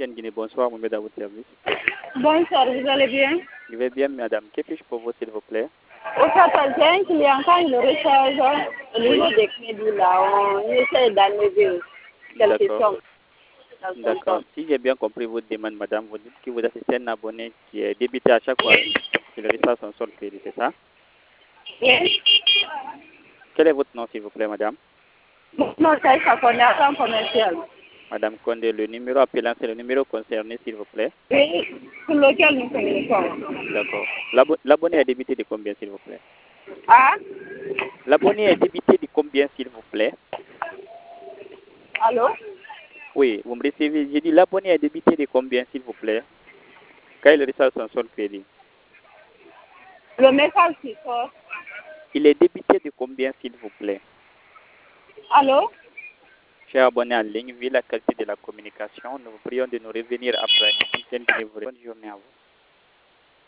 MTN Guinée. Bonsoir, vous m'aidez à votre service. Bonsoir, vous allez bien? Je vais bien, madame. Que puis-je pour vous, s'il vous plaît? Au fait, j'ai un client, quand il recharge au niveau des crédits, là, on essaie d'enlever quelques D'accord. sommes. D'accord. Si j'ai bien compris votre demande, madame, vous dites que vous assistez un abonné qui est débité à chaque fois qu'il reçoit son solde crédit, c'est ça? Oui. Quel est votre nom, s'il vous plaît, madame? Non, c'est ça qu'on est agent commercial. Madame Condé, le numéro appelant, c'est le numéro concerné, s'il vous plaît. Oui, sur lequel nous communiquons. D'accord. L'abonné est débité de combien, s'il vous plaît? Ah? L'abonné est débité de combien, s'il vous plaît? Allô? Oui, vous me recevez. J'ai dit l'abonné est débité de combien, s'il vous plaît, quand il reçoit son solde crédit? Le message qui sort. Il est débité de combien, s'il vous plaît? Allô? Chers abonnés en ligne, vu la qualité de la communication, nous vous prions de nous revenir après. Bonne journée à vous.